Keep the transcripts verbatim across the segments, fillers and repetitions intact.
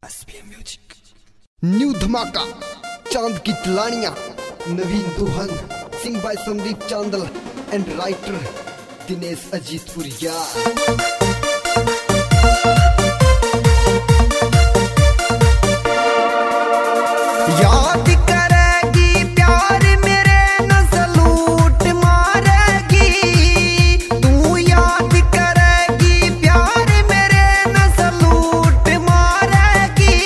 New धमाका चांद की तलानियां नवीन दुल्हन sing by Sandeep Chandal and writer Dinesh Ajitpuriya. याद करेगी प्यार मेरे न सलूट मारेगी, तू याद करेगी प्यार मेरे न सलूट मारेगी।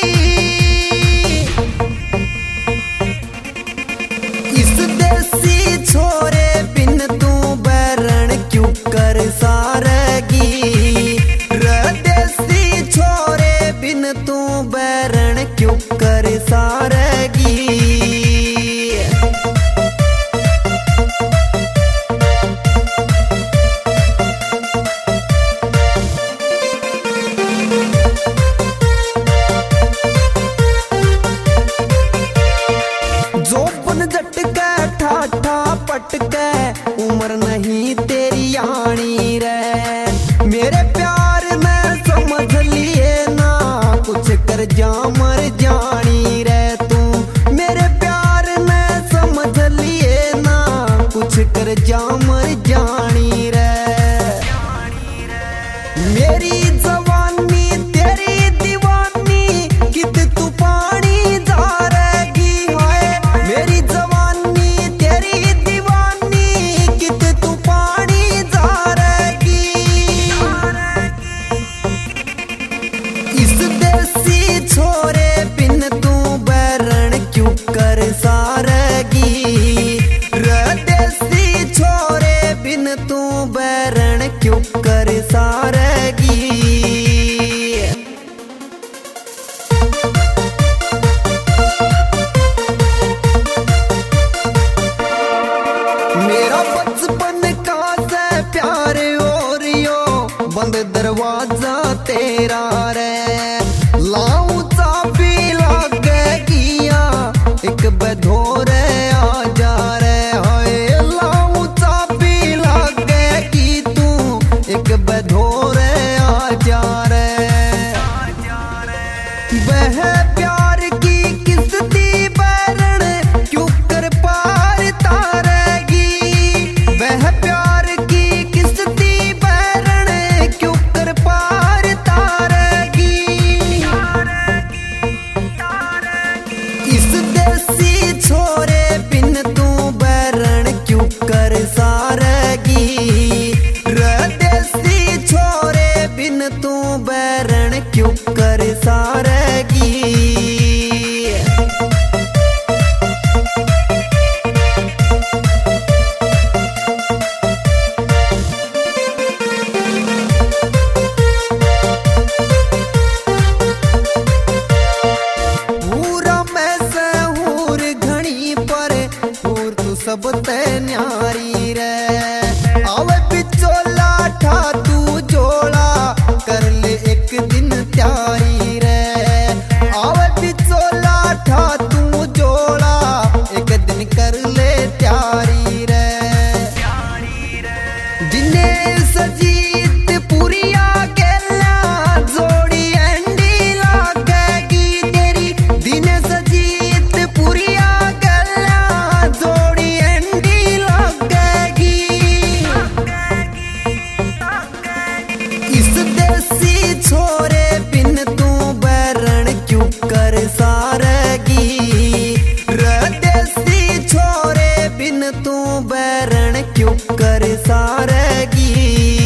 इस देसी छोरे बिन तू बैरण क्यों कर सारेगी, रे देसी छोरे बिन तू बैरण क्यों कर सारेगी। जोबन झटके ठाठा पटके उम्र नहीं तेरी आनी रे, मेरे प्यार में समझ लिए ना कुछ कर जा मर जानी रे। तू मेरे प्यार में समझ लिए ना कुछ कर जा मर जानी रे। मेरी जवानी तेरी दीवानी कित तू पानी जा रहेगी, हाय मेरी जवानी तेरी दीवानी कित तू पानी जा रहेगी। इस देसी छोरे बिन तू बैरण क्यों कर सारेगी, रे देसी छोरे बिन तू बैरण क्यों कर सारेगी। मेरा बचपन का से प्यार और यो बंद दरवाजा तेरा रे, लाऊं चाबी लगेगिया एक बधोरे आ जा रे, हाय लाऊं चाबी लगेगी तू एक बधोरे आ जा रे। वह प्यार की किस्ती बैरण क्यों कर पार तारेगी, वह प्यार की किस्ती बैरण क्यों कर पार तारेगी। इस देसी छोरे बिन तू बैरण क्यों कर सारेगी, रे देसी छोरे बिन तू बैरण क्यों कर सारेगी। पूरा मैं से हूर घणी पर हूर तू सब ते न्यारी रे, आवे पिछोला ठा तू जोड़ा कर ले एक दिन त्यारी रे, आवे पिछोला ठा तू जोड़ा एक दिन कर ले त्यारी रे। दिनेश अजीतपुरिया केला जोड़ी एंडी लागेगी तेरी, दिनेश अजीतपुरिया केला जोड़ी एंडी लागेगी। इस देसी छोरे बिन तू बैरण क्यों कर सारेगी, रे देसी छोरे बिन तू बैरण क्यों कर सारेगी।